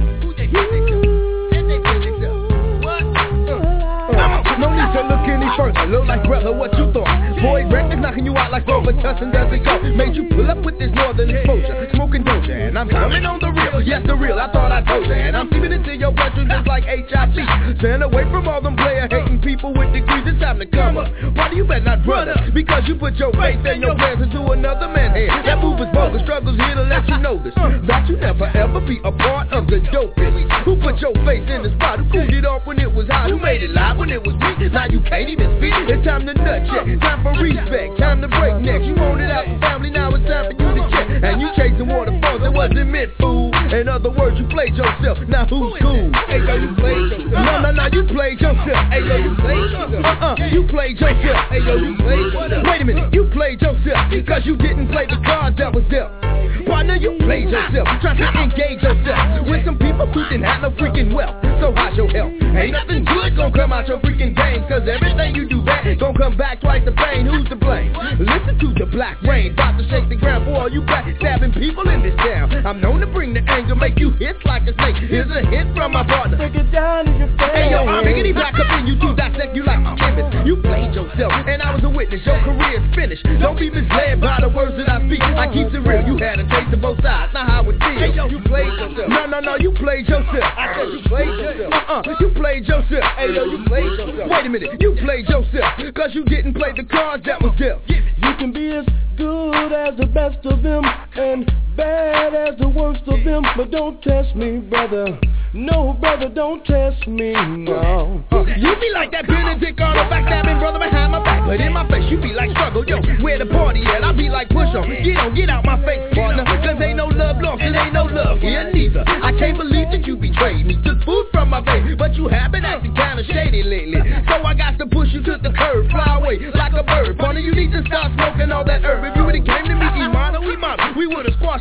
No need to look any further. Look like brother, what you thought? Boy, records knocking you out like Rover Tussin doesn't go. Made you pull up with this northern exposure, smoking doja, and I'm coming on the real. Yes, the real. I thought I told ya, and I'm seeping into your bloodstream just like H I V. Stand away from all them player hating people with degrees. It's time to come up. Brother, you better not run up because you put your faith and your plans into another man's hand. That move is bogus. Struggles here to let you know this. That you never ever be a part of the dopest. Who put your face in the spot? Who cooled it off when it was hot? Who made it live when it was me? Now you can't even speak. It's time to nut check. Time for respect. Time to break necks. You wanted out the family. Now it's time for you to check. And you chasing waterfalls. It wasn't meant, fool. In other words, you played yourself. Now who's cool? Hey yo, you played yourself. No, no, no, you played yourself. Hey yo, you played yourself. Uh-uh, you played yourself. Hey yo, you played yourself. Wait a minute, you played yourself because you didn't play the cards that was dealt. Partner, you played yourself, trying to engage yourself with some people who didn't have no freaking wealth. So how's your health? Ain't nothing good gonna come out your freaking game, cause everything you do bad gonna come back twice the pain. Who's to blame? Listen to the black rain, about to shake the ground for all you backstabbing people in this town. I'm known to bring the anger, make you hit like a snake. Here's a hit from my partner. Take it down in your face. Hey yo, I'm biggity back up in you to dissect you like a chemist. You played yourself, and I was a witness. Your career's finished. Don't be misled by the words that I speak. I keep it real. You had a taste of both sides. Now how it feels. Hey yo, you played yourself. No, no, no, you played yourself. I said you played yourself. Uh-uh, you played yourself. Hey yo, you played yourself. Wait a minute, you played yourself, cause you didn't play the cards that was dealt. You can be as good as the best of them and bad as the worst of them, but don't test me, brother. No, brother, don't test me, no. Uh, you be like that Benedict on the backstabbing brother behind my back, but in my face you be like Struggle, yo. Where the party at? I be like push on. Get on, get out my face, partner. Cause ain't no love lost, it ain't no love here neither. I can't believe that you betrayed me. Took food from my face, but you have been acting kinda shady lately. So I got to push you to the curb, fly away like a bird. Partner, you need to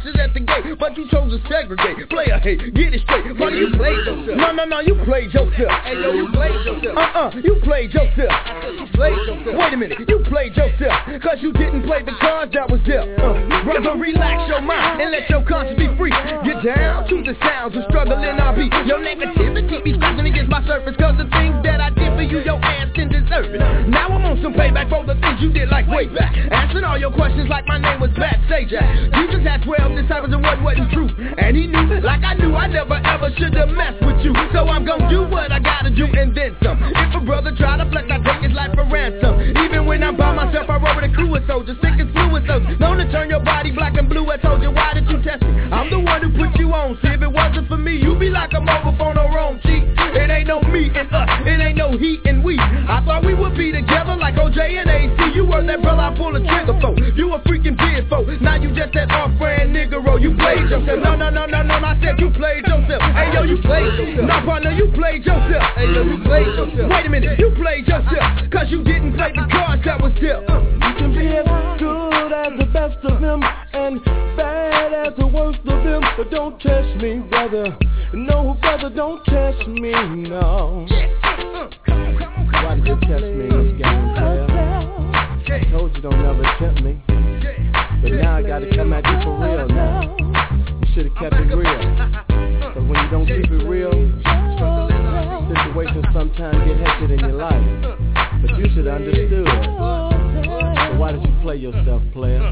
ushers at the gate, but you chose to segregate. Player hate, get it straight. Buddy, you played yourself. No, no, no, you played yourself. Hey, yo, you played yourself. Uh-uh, you played yourself. You played yourself. Wait a minute, you played yourself. Cause you didn't play the cards that was dealt. Uh, brother, relax your mind and let your conscience be free. Get down to the sounds of struggle in R B. Your negativity be scratching against my surface. Cause the things that I did for you, your ass didn't deserve it. Now I'm on some payback for the things you did like way back. Answering all your questions like my name was Bat Sajak. Jesus had twelve disciples and one wasn't true. And he knew, like I knew, I never ever should have messed with you. So I'm gonna do what I gotta do and then some. If a brother try to flex, I take his life for ransom. Even when I'm by myself, I roll with a crew of soldiers, sick as fluid soldiers. Known to turn your body black and blue. I told you, why did you test me? I'm the one who put you on. See, if it wasn't for me, you'd be like a mobile phone or wrong cheek. It ain't no me and us, it ain't no he and we. I thought we would be together like O J and A C. You were that brother I pull a trigger for. You a freaking bid for. Now you just that off-brand nigga-ro. You played yourself. No, no, no, no, no, I said you played yourself. Hey, yo, you played yourself. No, partner, you played yourself. Hey, yo, you played yourself. Wait a minute, you played yourself. Cause you didn't play the cards that was dealt. You can be as good as the best of them and bad as the worst of them, but don't test me, brother. No, brother, don't test me, no. Why did you test me in this game, player? I told you don't never tempt me, but now I gotta come at you for real now. You should've kept it real, but when you don't keep it real, situations sometimes get hectic in your life, but you should have understood. So why did you play yourself, player?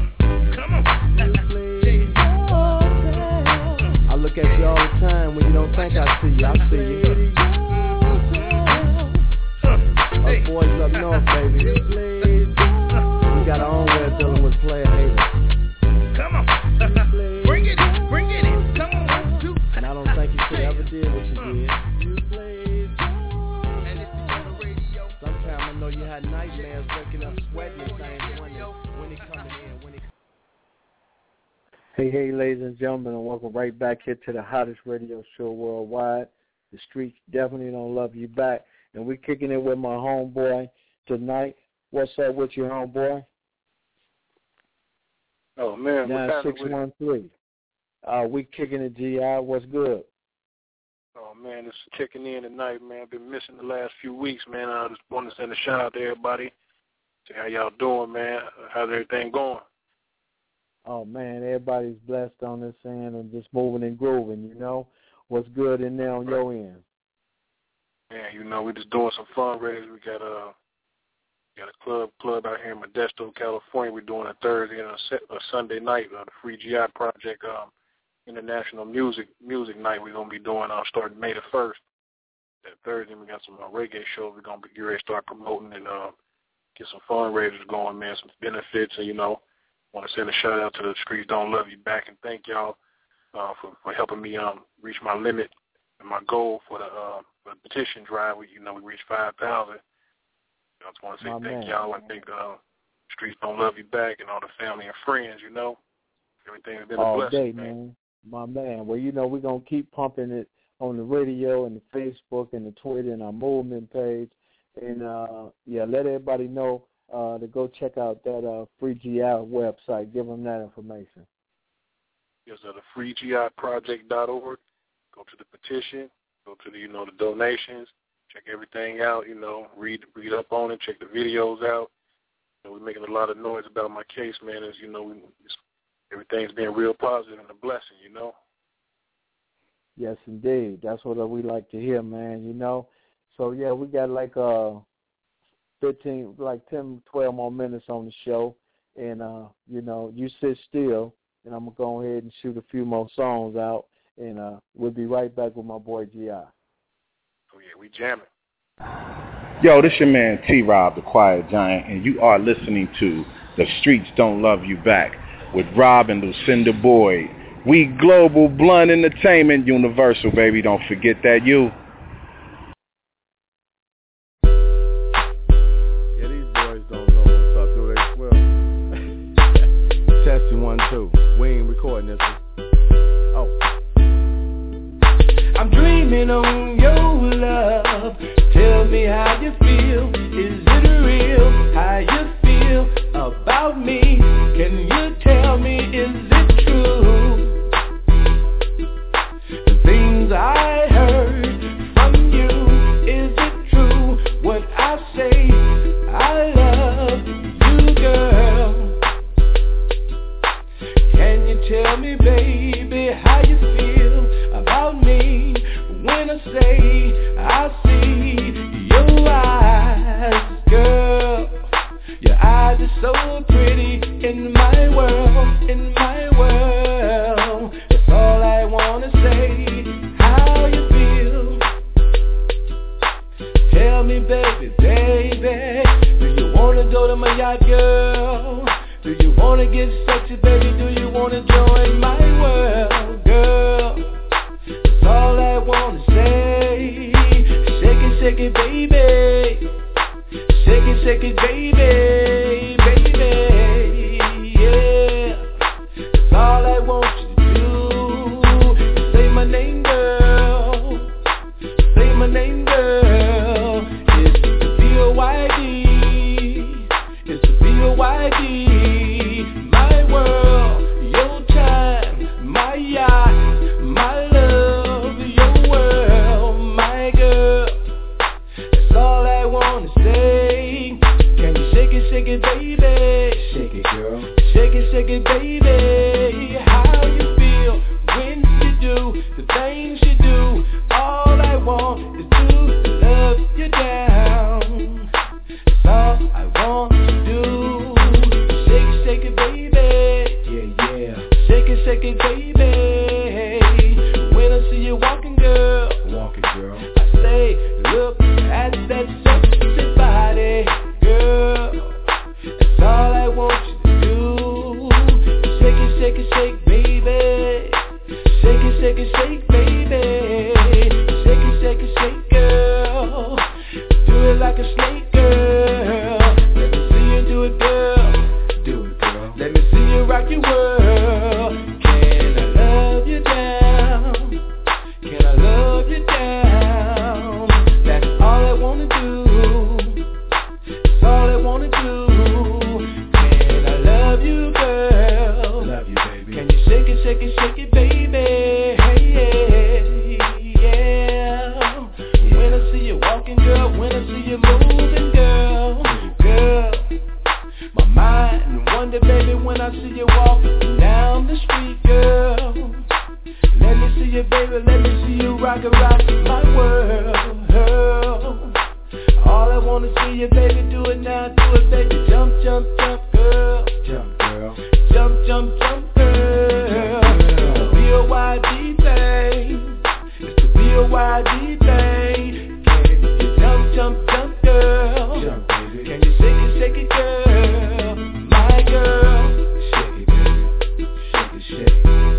I look at you all the time when you don't think I see you, I see you. Us boys up north, baby, we got our own way of dealing with player haters. Come on, bring it in, bring it in, come on, two. And I don't think you should ever did what you did. Sometimes I know you had nightmares waking up sweating and things when it, when it coming in, when it. Hey, hey, ladies and gentlemen, and welcome right back here to the hottest radio show worldwide. The streets definitely don't love you back. And we're kicking it with my homeboy tonight. What's up with you, homeboy? Oh, man. nine six one three. Uh, we kicking it, G I. What's good? Oh, man, it's kicking in tonight, man. I've been missing the last few weeks, man. I just want to send a shout out to everybody. See how y'all doing, man. How's everything going? Oh, man, everybody's blessed on this end and just moving and grooving, you know. What's good in there on right. your end? Man, you know, we're just doing some fundraisers. We got a, got a club club out here in Modesto, California. We're doing a Thursday and a, set, a Sunday night, uh, the Free G I Project um, International Music Music Night. We're going to be doing uh, starting May the first. That Thursday, we got some uh, reggae shows we're going to be ready to start promoting and uh, get some fundraisers going, man, some benefits. And, you know, want to send a shout out to the Streets Don't Love You Back and thank y'all uh, for, for helping me um, reach my limit and my goal for the, uh, for the petition drive. We, you know, we reached five thousand. I just want to say my thank man. y'all and thank uh, Streets Don't Love You Back and all the family and friends, you know. Everything's been all a blessing, day, man. man. My man. Well, you know, we're going to keep pumping it on the radio and the Facebook and the Twitter and our movement page. And, uh, yeah, let everybody know uh, to go check out that uh, Free G I website. Give them that information. Yes, uh, the free G I project dot org. Go to the petition. Go to the, you know, the donations. Check everything out, you know, read read up on it, check the videos out. You know, we're making a lot of noise about my case, man, as, you know, we, everything's been real positive and a blessing, you know. Yes, indeed. That's what we like to hear, man, you know. So, yeah, we got like uh, fifteen, like ten, twelve more minutes on the show. And, uh, you know, you sit still, and I'm going to go ahead and shoot a few more songs out. And uh, we'll be right back with my boy G I. Oh, yeah, we jamming. Yo, this your man T-Rob, the Quiet Giant, and you are listening to The Streets Don't Love You Back with Rob and Lucinda Boyd. We global blunt entertainment universal, baby. Don't forget that you. Yeah, these boys don't know what's up, do they? Well, testing one, two. We ain't recording this one. Oh. I'm dreaming on your love. Tell me how you feel. Is it real? How you feel about me? Can you tell me, is it true? Tell me, baby, how you feel about me when I say I see your eyes, girl. Your eyes are so pretty in my world, in my world. That's all I wanna say. How you feel? Tell me, baby, baby. Do you wanna go to my yacht, girl? Do you wanna get sexy, baby? Do you wanna join my world, girl? That's all I wanna say. Shake it, shake it, baby. Shake it, shake it, baby, baby, yeah. That's all I want you to do. Say my name, girl. Say my name, girl. It's the B O Y D. It's the B O Y D. My world, your time, my yacht, my love, your world, my girl. That's all I wanna say. Can you shake it, shake it, baby? Shake it, girl. Shake it, shake it, baby. How you feel when you do the things you do? All I want is to love you down. That's all I want to do. Shake it, shake it, baby. Yeah, yeah. Shake it, shake it, baby. When I see you walking, girl, walking, girl, I say, look at that sexy body, girl. That's all I want you to do. Shake it, shake it, shake, baby. Shake it, shake it, shake, baby. Shake it, shake it, shake, girl. Do it like a snake, girl. Let me see you do it, girl. Do it, girl. Let me see you rock your world. Can I love you down? Can I love you down? That's all I wanna do. That's all I wanna do. Can I love you, girl? Love you, baby. Can you shake it, shake it, shake it, baby? Hey, yeah, yeah. When I see you walking, girl, when I see you moving, girl, girl, my mind wonder, baby, when I see you walking down the street, girl. Let me see you, baby, let me see you rock and rock my world. All I wanna see you, baby, do it now, do it, baby. Jump, jump, jump, girl. Jump, girl. Jump, jump, jump, girl. It's the B O Y D thing. It's the B O Y D thing. Can you jump, jump, jump, girl? Jump, baby. Can you shake it, shake it, girl? My girl. Shake it, baby. Shake it, shake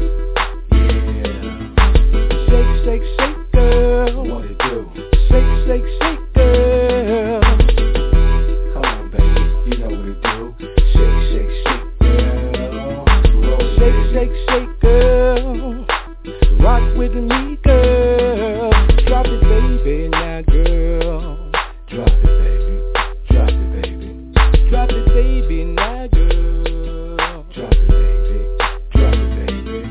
it. Shake, shake, shake, girl. What it do? Shake, shake, shake, girl. Come on, baby, you know what it do. Shake, shake, shake, girl. Roll shake, shake, shake, girl. Rock with me, girl. Drop it, baby, now, girl. Drop it, baby. Drop it, baby. Drop it, baby, now, girl. Drop it, baby. Drop it, baby.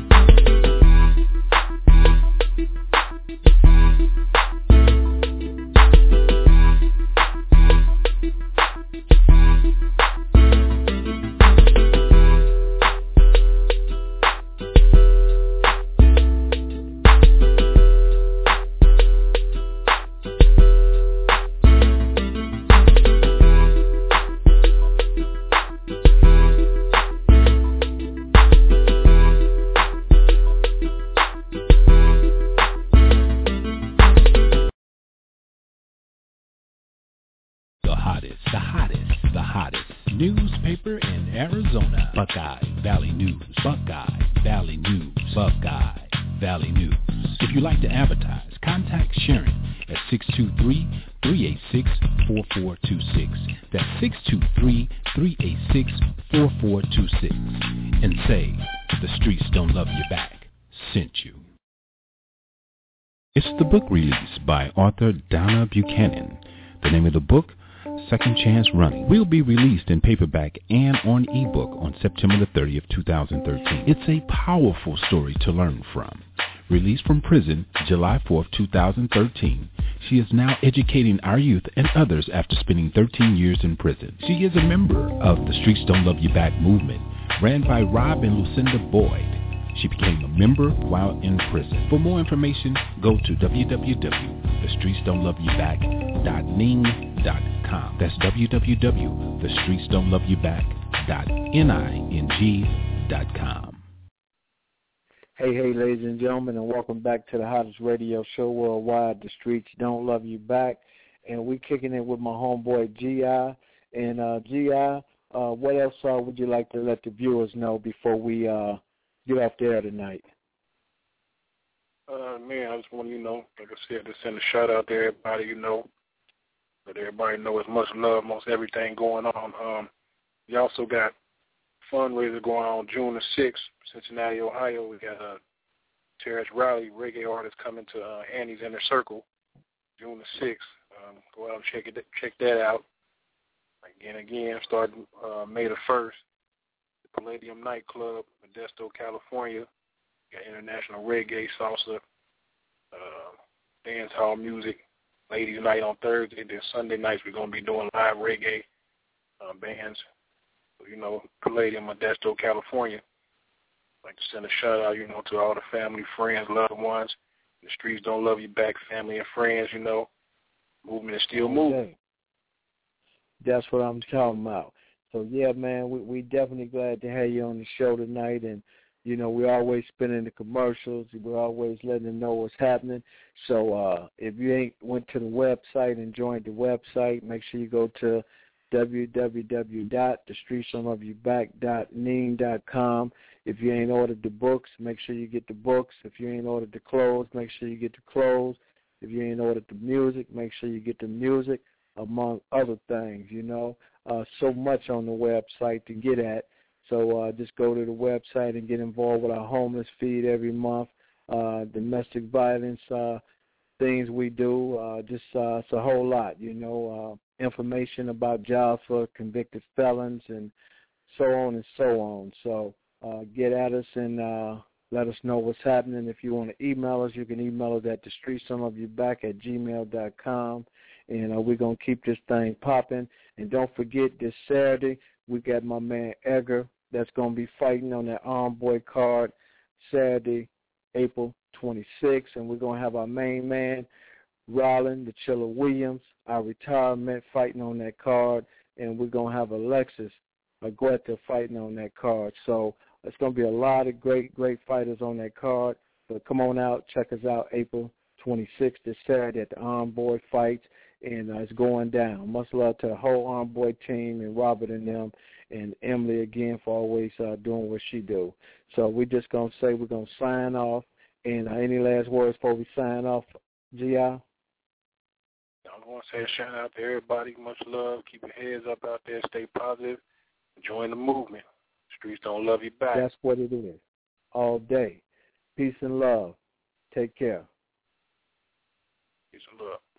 The hottest, the hottest, the hottest newspaper in Arizona. Buckeye Valley News. Buckeye Valley News. Buckeye Valley News. If you'd like to advertise, contact Sharon at six two three, three eight six, four four two six. That's six two three, three eight six, four four two six. And say, the streets don't love you back. Sent you. It's the book release by author Donna Buchanan. The name of the book, Second Chance Running, will be released in paperback and on ebook on September the thirtieth, two thousand thirteen. It's a powerful story to learn from. Released from prison July fourth, two thousand thirteen, she is now educating our youth and others after spending thirteen years in prison. She is a member of the Streets Don't Love You Back movement, ran by Rob and Lucinda Boyd. She became a member while in prison. For more information, go to w w w dot the streets don't love you back dot ning dot com. That's w w w dot the streets don't love you back dot ning dot com. Hey, hey, ladies and gentlemen, and welcome back to the hottest radio show worldwide, The Streets Don't Love You Back. And we kicking it with my homeboy G I. And uh, G I, uh, what else uh, would you like to let the viewers know before we uh, get off the air tonight? Uh, man, I just want to, you know, like I said, to send a shout out to everybody, you know, let everybody know as much love, most everything going on. Um, we also got fundraiser going on June the sixth, Cincinnati, Ohio. We got uh, Terrence Riley, reggae artist, coming to uh, Annie's Inner Circle, June the sixth. Um, go out and check it, check that out. Again, again, starting uh, May the first, the Palladium Nightclub, Modesto, California. Got international reggae, salsa, uh, dance hall music. Ladies' night on Thursday. Then Sunday nights we're going to be doing live reggae uh, bands. So, you know, Palladium, Modesto, California. I'd like to send a shout out, you know, to all the family, friends, loved ones. The Streets Don't Love You Back, family and friends, you know. Movement is still moving. Okay. That's what I'm talking about. So, yeah, man, we we definitely glad to have you on the show tonight. And, you know, we're always spinning the commercials. We're always letting them know what's happening. So uh, if you ain't went to the website and joined the website, make sure you go to w w w dot the streets don't love you back dot ning dot com. If you ain't ordered the books, make sure you get the books. If you ain't ordered the clothes, make sure you get the clothes. If you ain't ordered the music, make sure you get the music, among other things, you know. Uh, so much on the website to get at. So uh, just go to the website and get involved with our homeless feed every month, uh, domestic violence uh, things we do. Uh, just uh, it's a whole lot, you know, uh, information about jobs for convicted felons and so on and so on. So uh, get at us and uh, let us know what's happening. If you want to email us, you can email us at the streets don't love you back at gmail dot com. And uh, we're going to keep this thing popping. And don't forget, this Saturday, we got my man Edgar that's going to be fighting on that Armed Boy card Saturday, April twenty-sixth. And we're going to have our main man, Rollin, the Chiller Williams, our retirement, fighting on that card. And we're going to have Alexis Agueta fighting on that card. So it's going to be a lot of great, great fighters on that card. So come on out, check us out April twenty-sixth, this Saturday at the Armed Boy Fights. And uh, it's going down. Much love to the whole Armed Boy team and Robert and them and Emily again for always uh, doing what she do. So we're just going to say we're going to sign off. And uh, any last words before we sign off, G I? I want to say a shout out to everybody. Much love. Keep your heads up out there. Stay positive. Join the movement. Streets Don't Love You Back. That's what it is. All day. Peace and love. Take care. Peace and love.